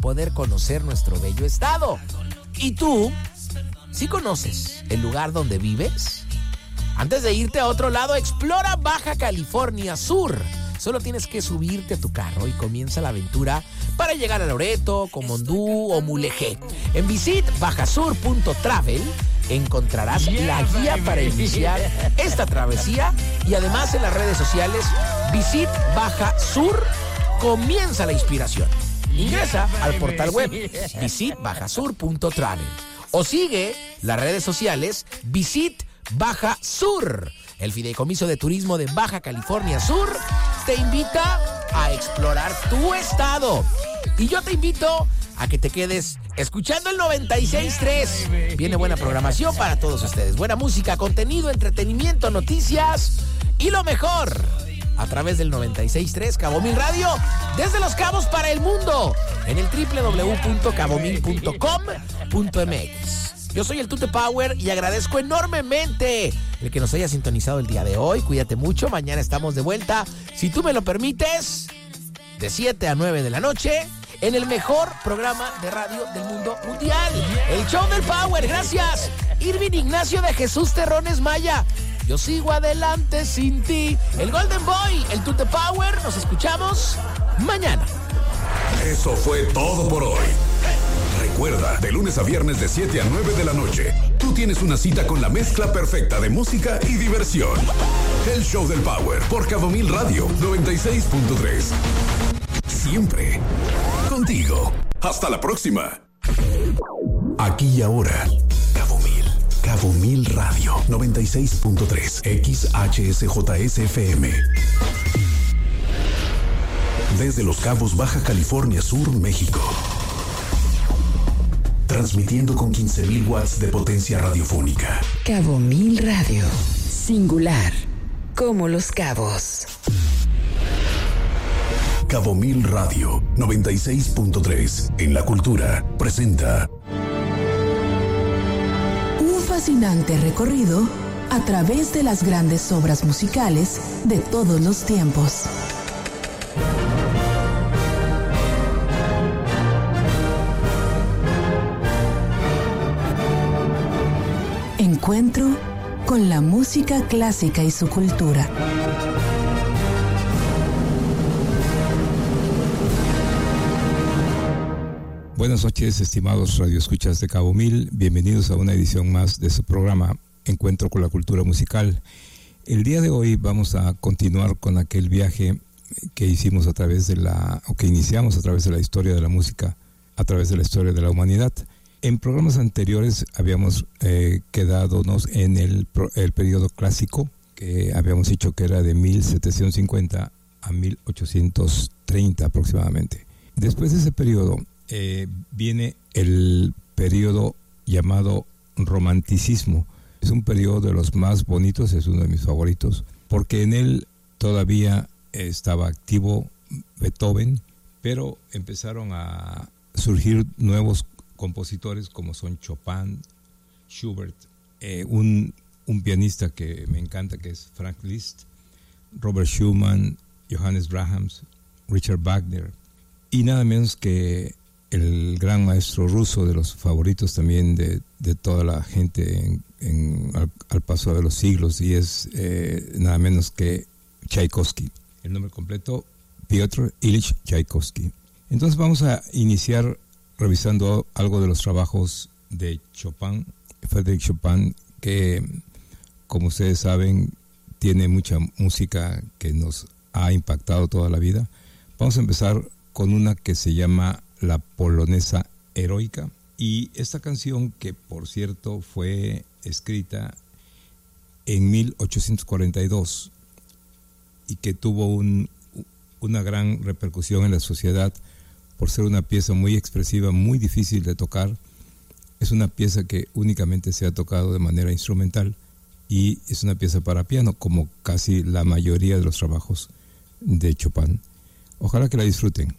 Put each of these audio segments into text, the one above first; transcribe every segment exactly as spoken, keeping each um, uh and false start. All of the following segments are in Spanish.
poder conocer nuestro bello estado. ¿Y tú? ¿Sí conoces el lugar donde vives? Antes de irte a otro lado, explora Baja California Sur. Solo tienes que subirte a tu carro y comienza la aventura para llegar a Loreto, Comondú o Mulegé. En visit bajasur punto travel encontrarás la guía para iniciar esta travesía y además en las redes sociales Visit Baja Sur, comienza la inspiración. Ingresa al portal web visit bajasur punto travel o sigue las redes sociales Visit Baja Sur. El Fideicomiso de Turismo de Baja California Sur te invita a explorar tu estado. Y yo te invito a que te quedes escuchando el noventa y seis punto tres. Viene buena programación para todos ustedes. Buena música, contenido, entretenimiento, noticias y lo mejor a través del noventa y seis punto tres Cabo Mil Radio, desde Los Cabos para el mundo, en el doble u doble u doble u punto cabo mil punto com punto m x. Yo soy el Tute Power y agradezco enormemente el que nos haya sintonizado el día de hoy. Cuídate mucho, mañana estamos de vuelta, si tú me lo permites, de siete a nueve de la noche, en el mejor programa de radio del mundo mundial, el Show del Power. Gracias, Irving Ignacio de Jesús Terrones Maya. Yo sigo adelante sin ti. El Golden Boy, el Tute Power. Nos escuchamos mañana. Eso fue todo por hoy. Recuerda, de lunes a viernes de siete a nueve de la noche, tú tienes una cita con la mezcla perfecta de música y diversión. El Show del Power por Cabo Mil Radio noventa y seis punto tres. Siempre contigo. Hasta la próxima. Aquí y ahora, Cabo Mil. Cabo Mil Radio noventa y seis punto tres. X H S J S F M. Desde Los Cabos, Baja California Sur, México. Transmitiendo con quince mil watts de potencia radiofónica. Cabo Mil Radio. Singular. Como Los Cabos. Cabo Mil Radio noventa y seis punto tres. En la cultura presenta un fascinante recorrido a través de las grandes obras musicales de todos los tiempos. Encuentro con la música clásica y su cultura. Buenas noches, estimados radioescuchas de Cabo Mil. Bienvenidos a una edición más de su programa Encuentro con la cultura musical. El día de hoy vamos a continuar con aquel viaje que hicimos a través de la, o que iniciamos a través de la historia de la música, a través de la historia de la humanidad. En programas anteriores habíamos eh, quedadonos en el, el periodo clásico, que habíamos dicho que era de mil setecientos cincuenta a mil ochocientos treinta aproximadamente. Después de ese periodo eh, viene el periodo llamado romanticismo. Es un periodo de los más bonitos, es uno de mis favoritos, porque en él todavía estaba activo Beethoven, pero empezaron a surgir nuevos compositores como son Chopin, Schubert, eh, un, un pianista que me encanta que es Franz Liszt, Robert Schumann, Johannes Brahms, Richard Wagner y nada menos que el gran maestro ruso de los favoritos también de, de toda la gente en, en, al, al paso de los siglos, y es eh, nada menos que Tchaikovsky. El nombre completo, Piotr Ilich Tchaikovsky. Entonces vamos a iniciar revisando algo de los trabajos de Chopin, Frédéric Chopin, que como ustedes saben tiene mucha música que nos ha impactado toda la vida. Vamos a empezar con una que se llama La Polonesa Heroica, y esta canción, que por cierto fue escrita en mil ochocientos cuarenta y dos y que tuvo un, una gran repercusión en la sociedad por ser una pieza muy expresiva, muy difícil de tocar. Es una pieza que únicamente se ha tocado de manera instrumental y es una pieza para piano, como casi la mayoría de los trabajos de Chopin. Ojalá que la disfruten.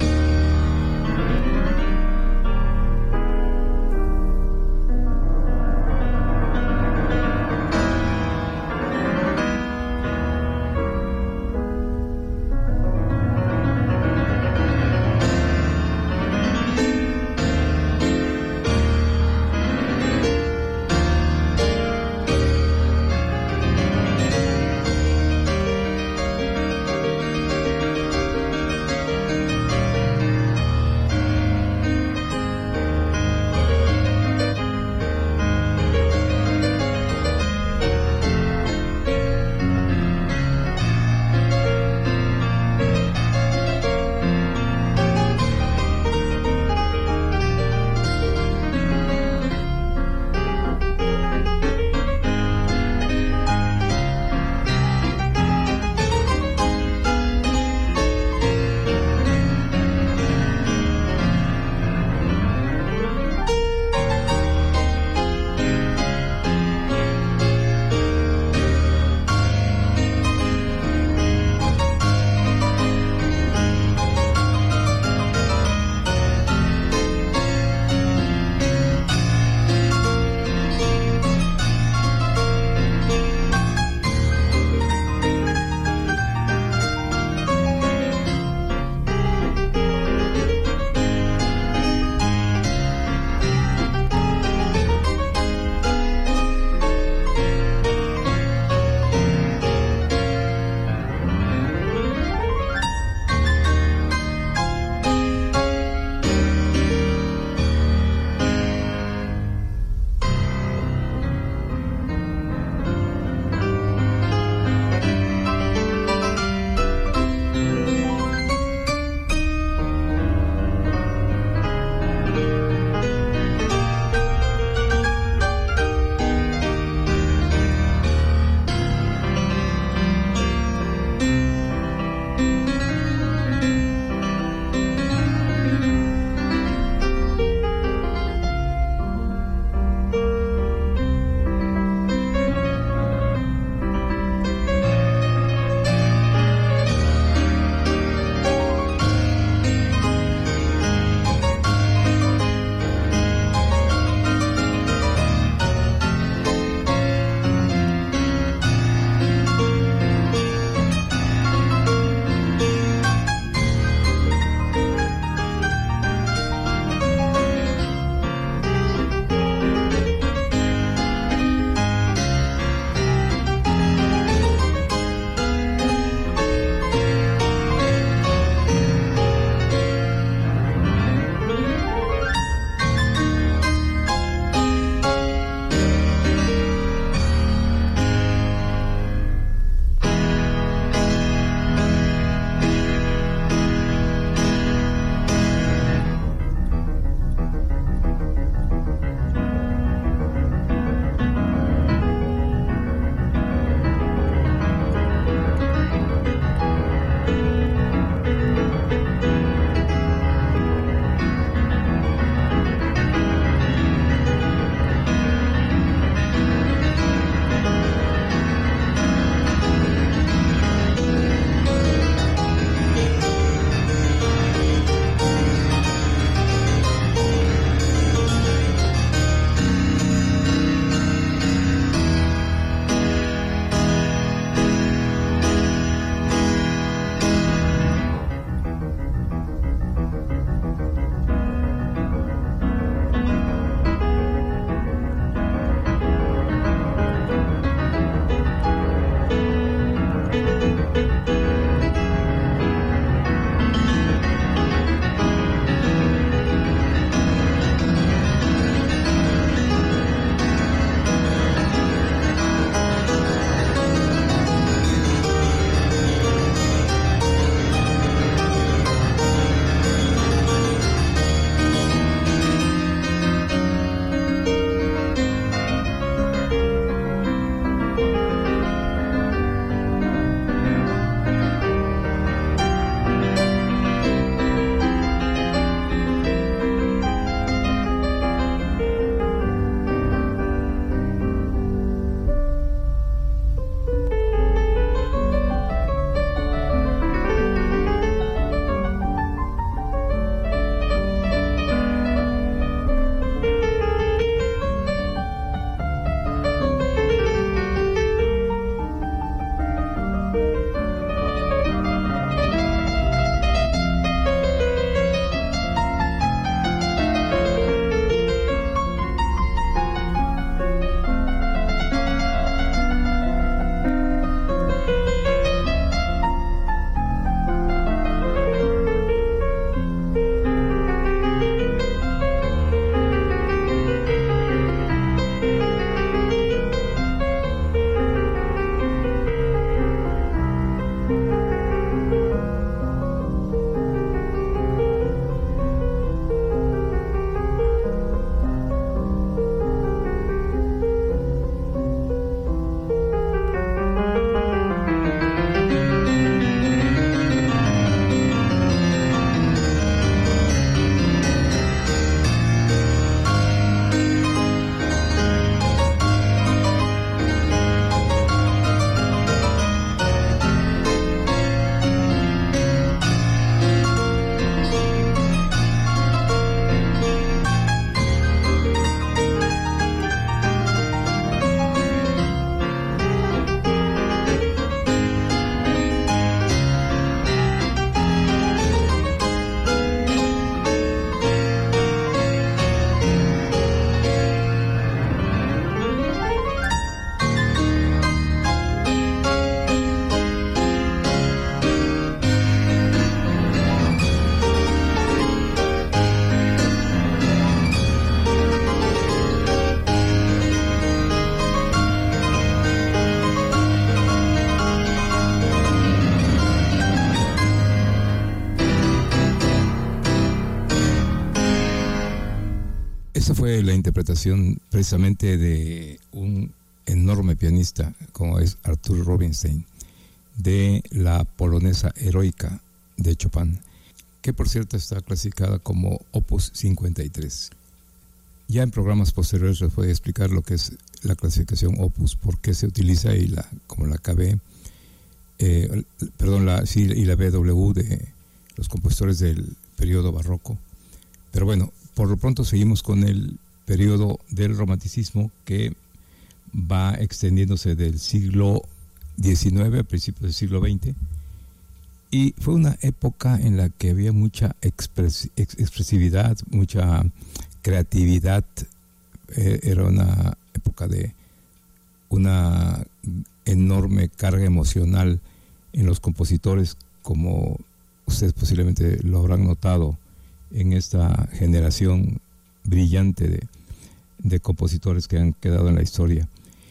esa fue la interpretación precisamente de un enorme pianista como es Arthur Rubinstein, de la polonesa heroica de Chopin, que por cierto está clasificada como Opus cincuenta y tres. Ya en programas posteriores les voy a explicar lo que es la clasificación Opus, por qué se utiliza, y la como la K B, eh, perdón, la, sí, y la B W de los compositores del periodo barroco. Pero bueno, por lo pronto seguimos con el periodo del romanticismo, que va extendiéndose del siglo diecinueve a principios del siglo veinte, y fue una época en la que había mucha expres, ex, expresividad, mucha creatividad. Eh, era una época de una enorme carga emocional en los compositores, como ustedes posiblemente lo habrán notado en esta generación brillante de, de compositores que han quedado en la historia.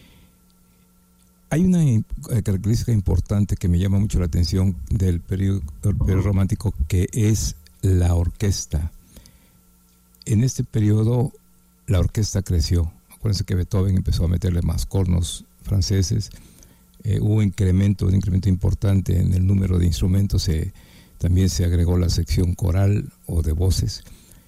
Hay una característica importante que me llama mucho la atención del periodo, periodo romántico, que es la orquesta. En este periodo la orquesta creció. Acuérdense que Beethoven empezó a meterle más cornos franceses, eh, hubo un incremento, un incremento importante en el número de instrumentos, eh, también se agregó la sección coral o de voces,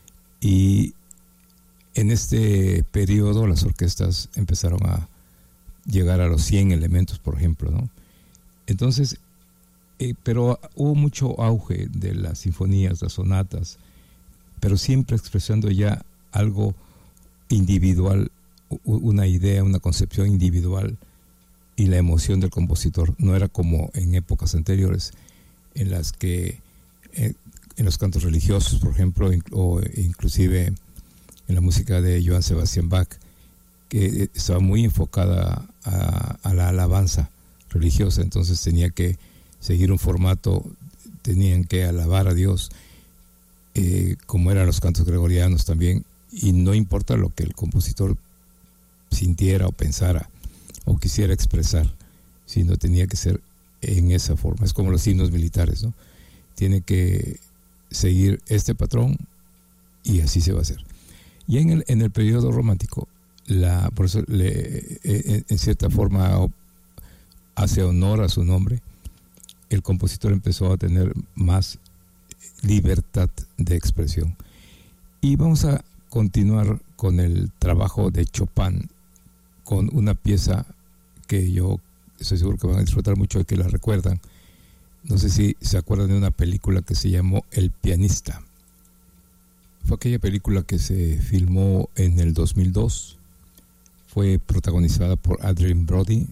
y en este periodo las orquestas empezaron a llegar a los cien elementos, por ejemplo, ¿no? Entonces, eh, pero hubo mucho auge de las sinfonías, las sonatas, pero siempre expresando ya algo individual, una idea, una concepción individual, y la emoción del compositor. No era como en épocas anteriores en las que eh, en los cantos religiosos, por ejemplo, o inclusive en la música de Johann Sebastian Bach, que estaba muy enfocada a, a la alabanza religiosa. Entonces tenía que seguir un formato, tenían que alabar a Dios, eh, como eran los cantos gregorianos también, y no importa lo que el compositor sintiera o pensara o quisiera expresar, sino tenía que ser en esa forma. Es como los himnos militares, ¿no? Tiene que seguir este patrón y así se va a hacer. Y en el, en el periodo romántico, la, por eso le, en, en cierta forma hace honor a su nombre, el compositor empezó a tener más libertad de expresión. Y vamos a continuar con el trabajo de Chopin, con una pieza que yo estoy seguro que van a disfrutar mucho y que la recuerdan. No sé si se acuerdan de una película que se llamó El pianista. Fue aquella película que se filmó en el dos mil dos. Fue protagonizada por Adrien Brody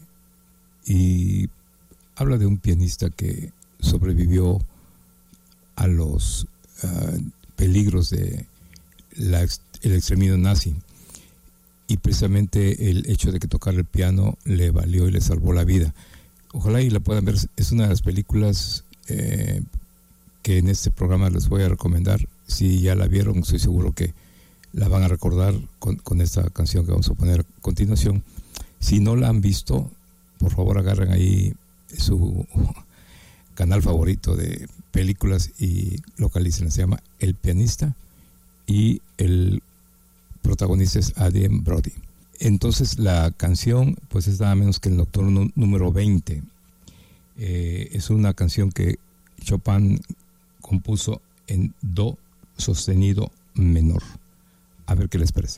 y habla de un pianista que sobrevivió a los uh, peligros de la, el exterminio nazi, y precisamente el hecho de que tocara el piano le valió y le salvó la vida. Ojalá y la puedan ver. Es una de las películas eh, que en este programa les voy a recomendar. Si ya la vieron, estoy seguro que la van a recordar con, con esta canción que vamos a poner a continuación. Si no la han visto, por favor agarren ahí su canal favorito de películas y localícenla. Se llama El pianista y el protagonista es Adrien Brody. Entonces la canción pues es nada menos que el nocturno número veinte. Eh, es una canción que Chopin compuso en do sostenido menor. A ver qué les parece.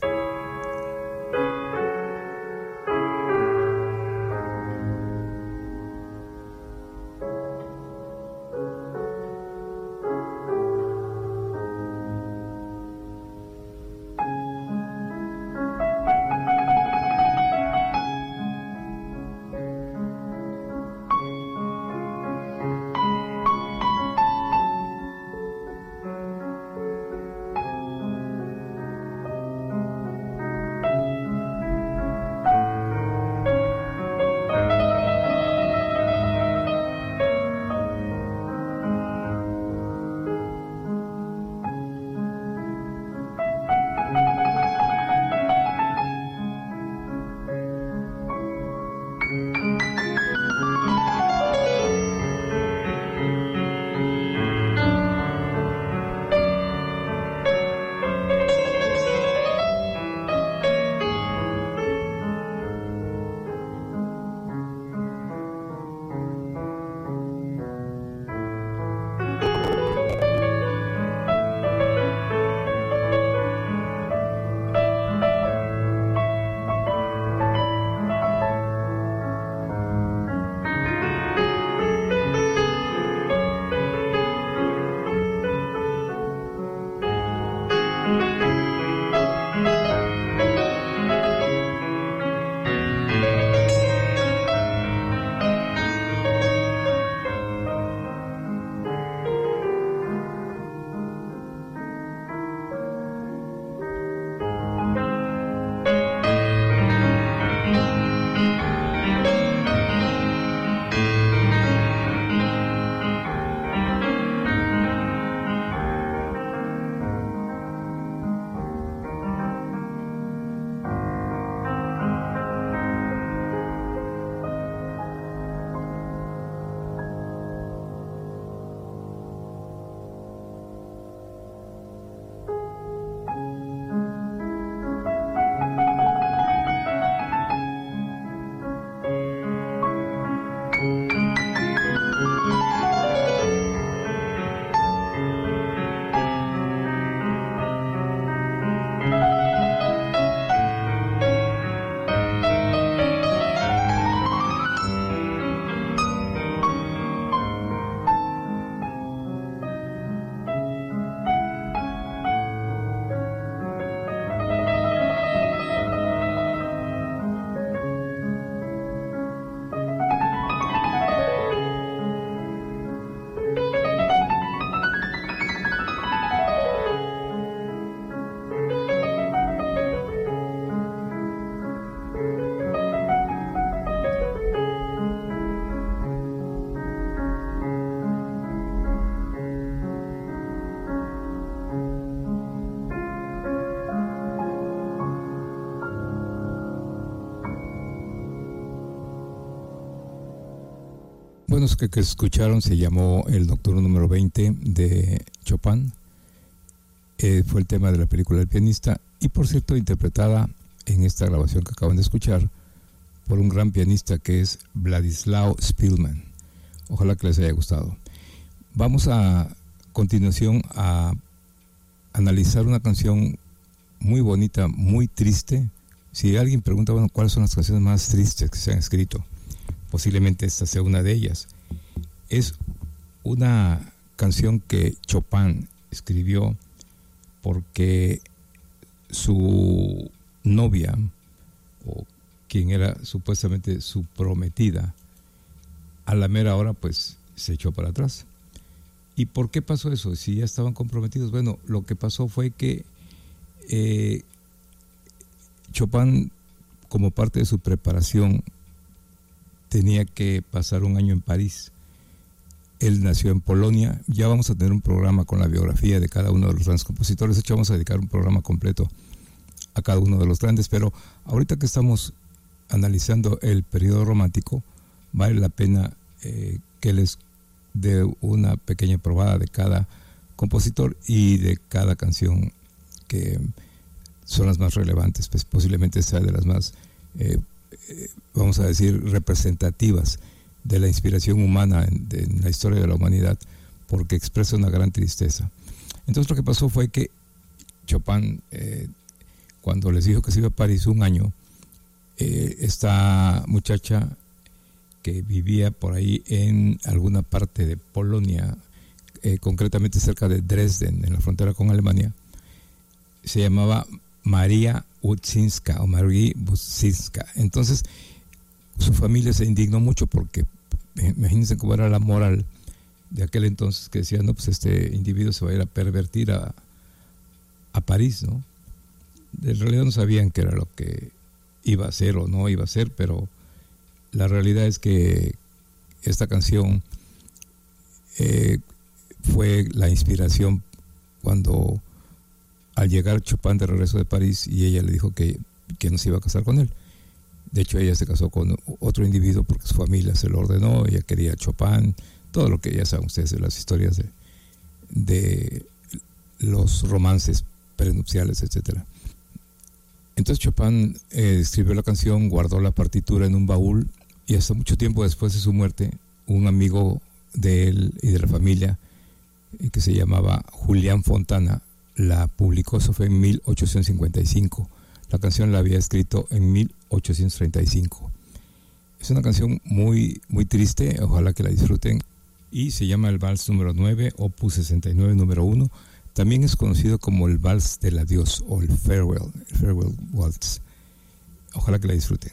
Bueno, es que, que escucharon se llamó el Nocturno número veinte de Chopin. Eh, fue el tema de la película El pianista, y por cierto interpretada en esta grabación que acaban de escuchar por un gran pianista que es Vladislav Spielman. Ojalá que les haya gustado. Vamos a continuación a analizar una canción muy bonita, muy triste. Si alguien pregunta, bueno, ¿cuáles son las canciones más tristes que se han escrito? Posiblemente esta sea una de ellas. Es una canción que Chopin escribió porque su novia, o quien era supuestamente su prometida, a la mera hora pues se echó para atrás. ¿Y por qué pasó eso? Si ya estaban comprometidos. Bueno, lo que pasó fue que eh, Chopin, como parte de su preparación, tenía que pasar un año en París. Él nació en Polonia. Ya vamos a tener un programa con la biografía de cada uno de los grandes compositores. De hecho, vamos a dedicar un programa completo a cada uno de los grandes. Pero ahorita que estamos analizando el periodo romántico, vale la pena eh, que les dé una pequeña probada de cada compositor y de cada canción que son las más relevantes. Pues posiblemente sea de las más, eh, eh, vamos a decir, representativas de la inspiración humana en, de, en la historia de la humanidad, porque expresa una gran tristeza. Entonces lo que pasó fue que Chopin, eh, cuando les dijo que se iba a París un año, eh, esta muchacha que vivía por ahí en alguna parte de Polonia, eh, concretamente cerca de Dresden, en la frontera con Alemania, se llamaba María Budzinska o Marie Budzinska. Entonces su familia se indignó mucho porque imagínense cómo era la moral de aquel entonces, que decían, no, pues este individuo se va a ir a pervertir a, a París, ¿no? En realidad no sabían qué era lo que iba a hacer o no iba a hacer, pero la realidad es que esta canción eh, fue la inspiración cuando al llegar Chopin de regreso de París, y ella le dijo que, que no se iba a casar con él. De hecho, ella se casó con otro individuo porque su familia se lo ordenó. Ella quería a Chopin, todo lo que ya saben ustedes de las historias de, de los romances prenupciales, etcétera. Entonces Chopin eh, escribió la canción, guardó la partitura en un baúl, y hasta mucho tiempo después de su muerte, un amigo de él y de la familia, eh, que se llamaba Julián Fontana, la publicó. Eso fue en mil ochocientos cincuenta y cinco. La canción la había escrito en mil ochocientos treinta y cinco. Es una canción muy, muy triste, ojalá que la disfruten, y se llama el Vals número nueve, opus sesenta y nueve, número uno. También es conocido como el Vals del Adiós o el Farewell, el Farewell Waltz. Ojalá que la disfruten.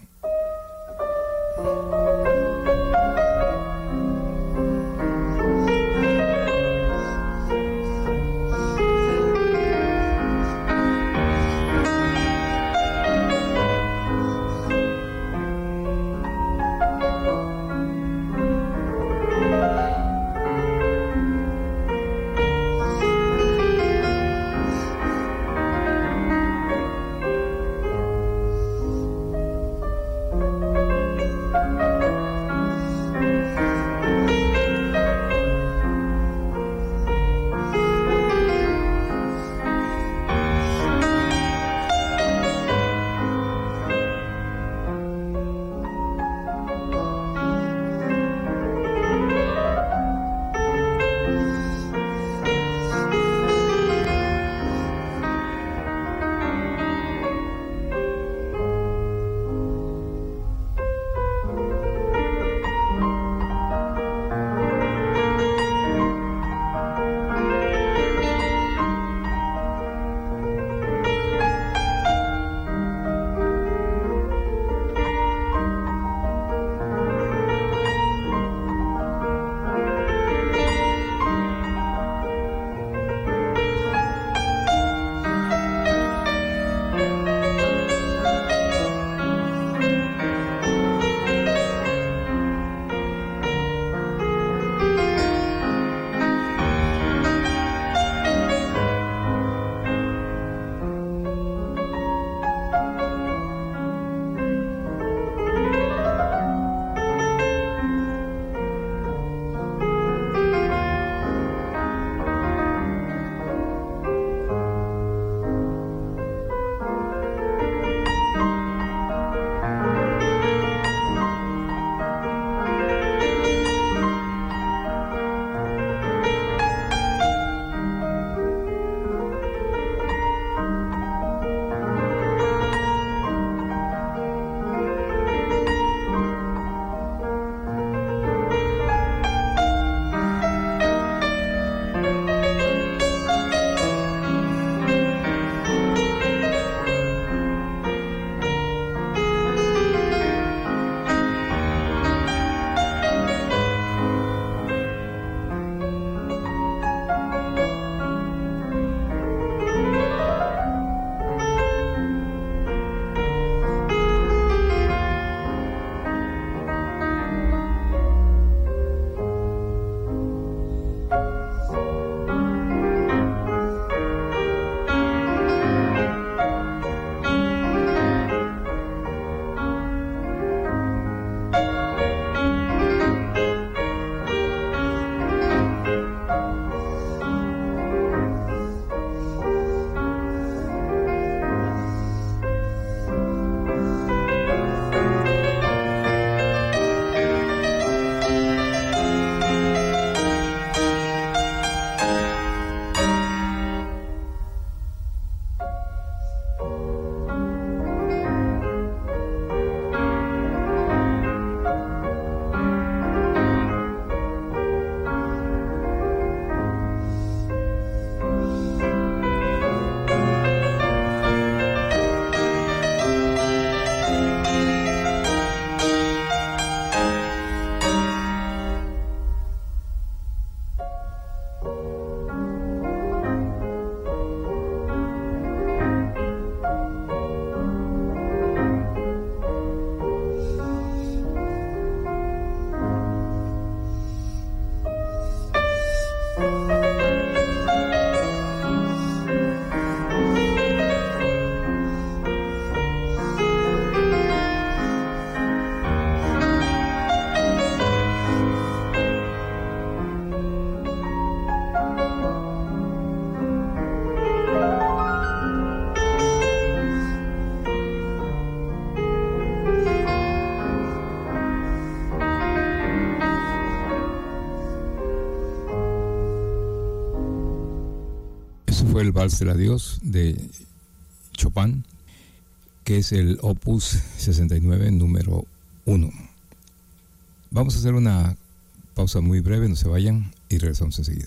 fue el Vals del Adiós de Chopin, que es el Opus sesenta y nueve, número uno. Vamos a hacer una pausa muy breve, no se vayan y regresamos enseguida.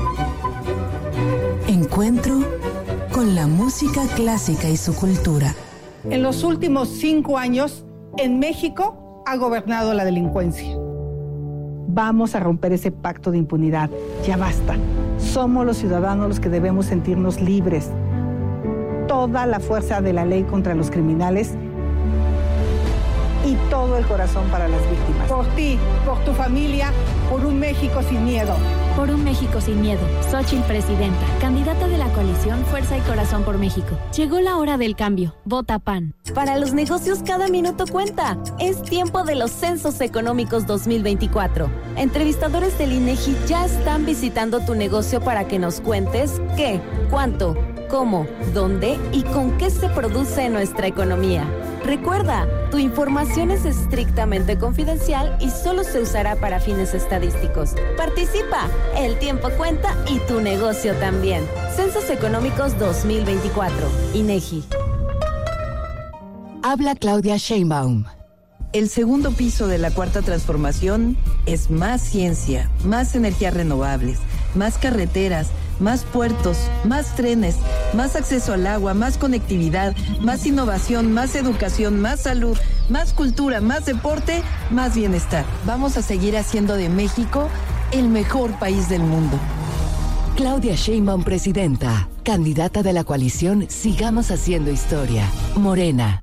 Encuentro con la música clásica y su cultura. En los últimos cinco años, en México ha gobernado la delincuencia. Vamos a romper ese pacto de impunidad. Ya basta. Somos los ciudadanos los que debemos sentirnos libres. Toda la fuerza de la ley contra los criminales y todo el corazón para las víctimas. Por ti, por tu familia, por un México sin miedo. Por un México sin miedo. Xóchitl Presidenta, candidata de la coalición Fuerza y Corazón por México. Llegó la hora del cambio. Vota P A N. Para los negocios cada minuto cuenta. Es tiempo de los Censos Económicos dos mil veinticuatro. Entrevistadores del INEGI ya están visitando tu negocio para que nos cuentes qué, cuánto, cómo, dónde y con qué se produce nuestra economía. Recuerda, tu información es estrictamente confidencial y solo se usará para fines estadísticos. Participa, el tiempo cuenta y tu negocio también. Censos Económicos dos mil veinticuatro, INEGI. Habla Claudia Sheinbaum. El segundo piso de la Cuarta Transformación es más ciencia, más energías renovables, más carreteras, más puertos, más trenes, más acceso al agua, más conectividad, más innovación, más educación, más salud, más cultura, más deporte, más bienestar. Vamos a seguir haciendo de México el mejor país del mundo. Claudia Sheinbaum, presidenta, candidata de la coalición Sigamos Haciendo Historia, Morena.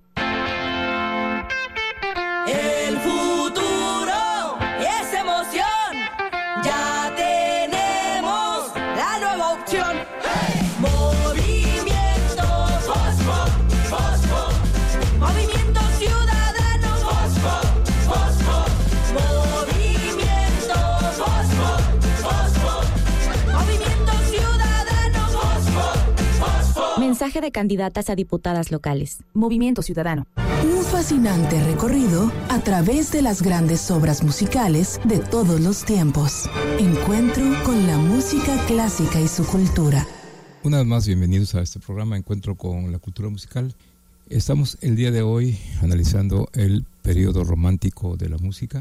El futuro es emoción. Ya tenemos la nueva opción. ¡Hey! Movimiento Fosfo, Fosfo. Movimiento Ciudadano Fosfo, Fosfo. Movimiento Fosfo, Fosfo. Movimiento Ciudadano Fosfo, Fosfo. Mensaje de candidatas a diputadas locales. Movimiento Ciudadano. Un fascinante recorrido a través de las grandes obras musicales de todos los tiempos. Encuentro con la música clásica y su cultura. Una vez más, bienvenidos a este programa Encuentro con la cultura musical. Estamos el día de hoy analizando el periodo romántico de la música,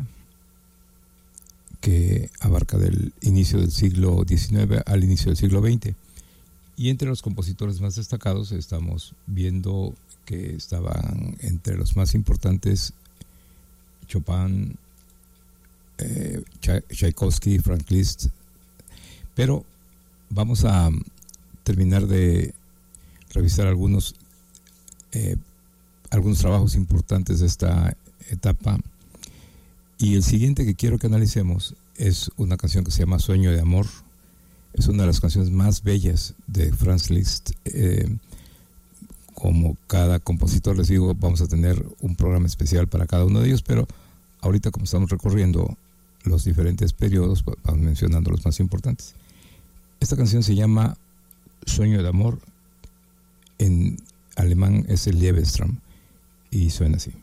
que abarca del inicio del siglo diecinueve al inicio del siglo veinte. Y entre los compositores más destacados estamos viendo que estaban entre los más importantes Chopin, eh, Tchaikovsky, Franz Liszt. Pero vamos a terminar de revisar algunos, eh, algunos trabajos importantes de esta etapa. Y el siguiente que quiero que analicemos es una canción que se llama Sueño de Amor. Es una de las canciones más bellas de Franz Liszt. Eh, Como cada compositor, les digo, vamos a tener un programa especial para cada uno de ellos, pero ahorita, como estamos recorriendo los diferentes periodos, vamos mencionando los más importantes. Esta canción se llama Sueño de Amor, en alemán es el Liebestraum, y suena así.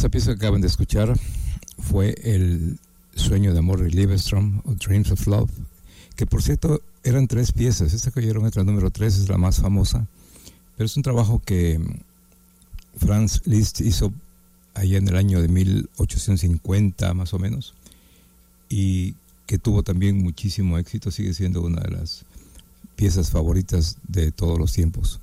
Esa pieza que acaban de escuchar fue el Sueño de Amor de Liebestraum, o Dreams of Love, que por cierto eran tres piezas. Esta que oyeron, la número tres, es la más famosa, pero es un trabajo que Franz Liszt hizo allá en el año de mil ochocientos cincuenta más o menos, y que tuvo también muchísimo éxito. Sigue siendo una de las piezas favoritas de todos los tiempos.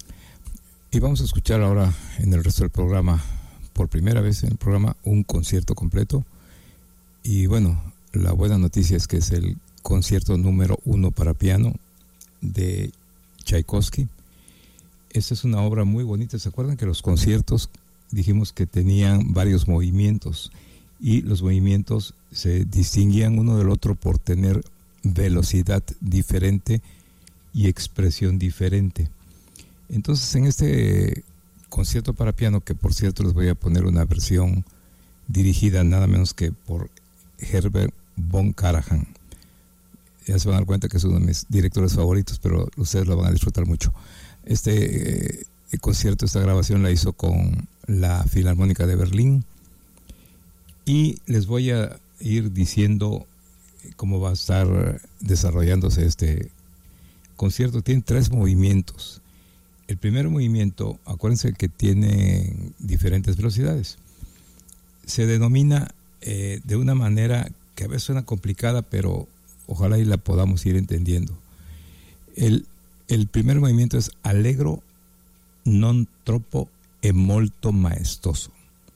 Y vamos a escuchar ahora en el resto del programa, por primera vez en el programa, un concierto completo. Y bueno, la buena noticia es que es el concierto número uno para piano de Tchaikovsky. Esta es una obra muy bonita. ¿Se acuerdan que los conciertos dijimos que tenían varios movimientos? Y los movimientos se distinguían uno del otro por tener velocidad diferente y expresión diferente. Entonces, en este concierto para piano, que por cierto les voy a poner una versión dirigida nada menos que por Herbert von Karajan. Ya se van a dar cuenta que es uno de mis directores favoritos, pero ustedes lo van a disfrutar mucho. Este eh, concierto, esta grabación la hizo con la Filarmónica de Berlín, y les voy a ir diciendo cómo va a estar desarrollándose este concierto. Tiene tres movimientos. El primer movimiento, acuérdense que tiene diferentes velocidades. Se denomina eh, de una manera que a veces suena complicada, pero ojalá y la podamos ir entendiendo. El, el primer movimiento es allegro non troppo e molto maestoso.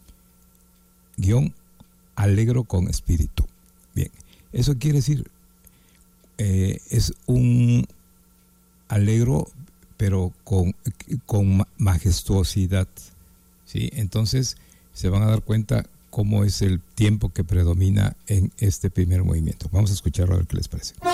Guión, alegro con espíritu. Bien, eso quiere decir, eh, es un alegro, pero con, con majestuosidad, ¿sí? Entonces se van a dar cuenta cómo es el tiempo que predomina en este primer movimiento. Vamos a escucharlo a ver qué les parece.